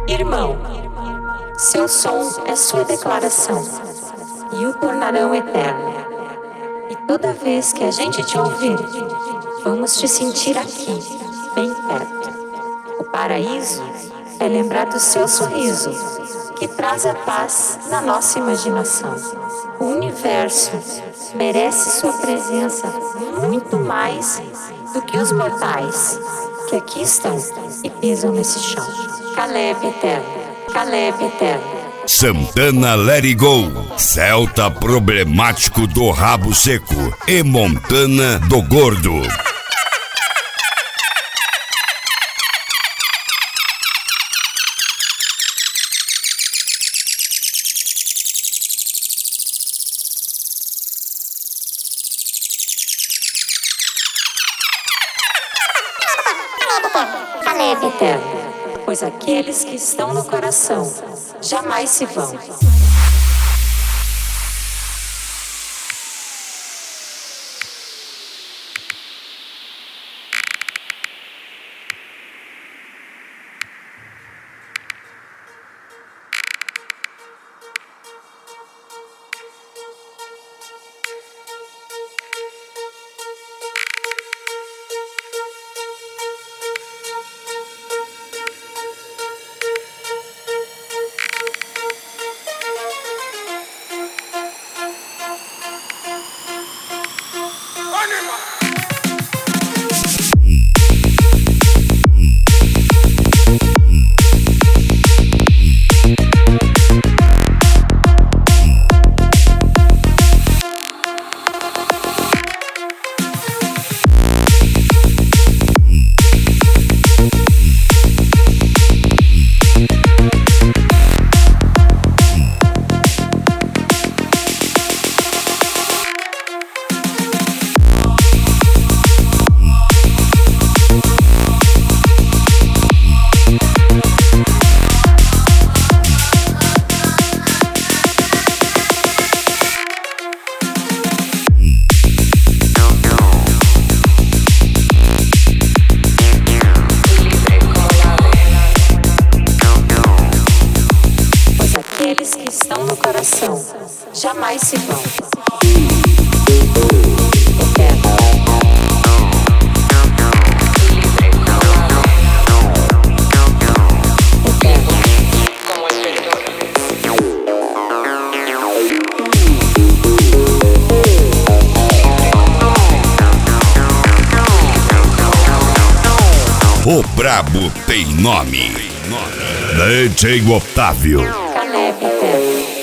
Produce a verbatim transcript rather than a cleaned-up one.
Irmão, seu som é sua declaração e o tornarão eterno. E toda vez que a gente te ouvir, vamos te sentir aqui, bem perto. O paraíso é lembrar do seu sorriso, que traz a paz na nossa imaginação. O universo merece sua presença muito mais do que os mortais que aqui estão e pisam nesse chão. Caleb Eterno, Caleb Eterno. Santana Let It Go, Celta Problemático do Rabo Seco e Montana do Gordo. Caleb Eterno, pois aqueles que estão no coração jamais se vão. Aqueles que estão no coração jamais se vão. Eterno. Eterno. Como escritor. O brabo tem nome. D J Otávio. Caleb Eterno.